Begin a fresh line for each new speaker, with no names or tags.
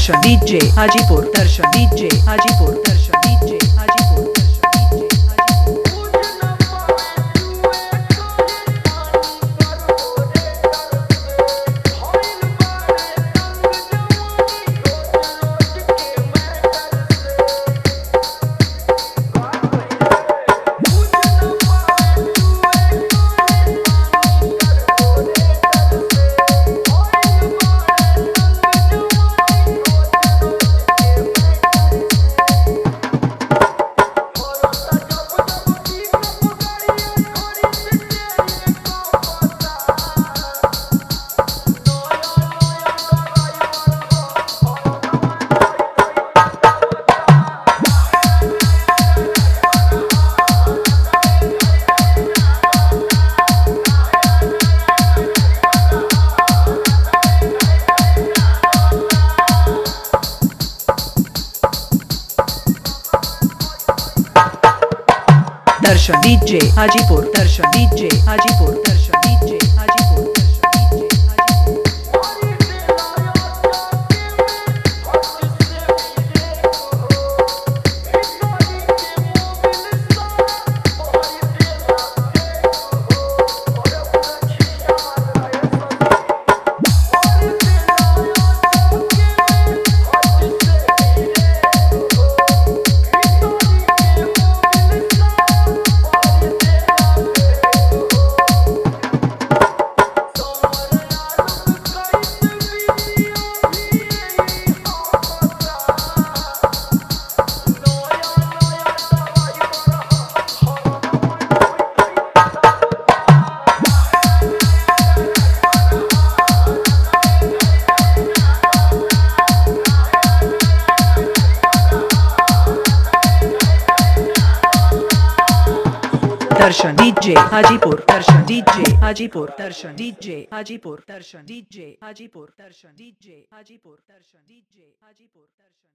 दर्शन डीजे हाजीपुर दर्शन डीजे हाजीपुर दर्शन डीजे हाजीपुर दर्शन डीजे हाजीपुर दर्शन डीजे हाजीपुर दर्शन डीजे हाजीपुर दर्शन डीजे हाजीपुर दर्शन डीजे हाजीपुर दर्शन डीजे हाजीपुर दर्शन डीजे हाजीपुर दर्शन डीजे हाजीपुर दर्शन डीजे हाजीपुर दर्शन डीजे हाजीपुर दर्शन डीजे हाजीपुर दर्शन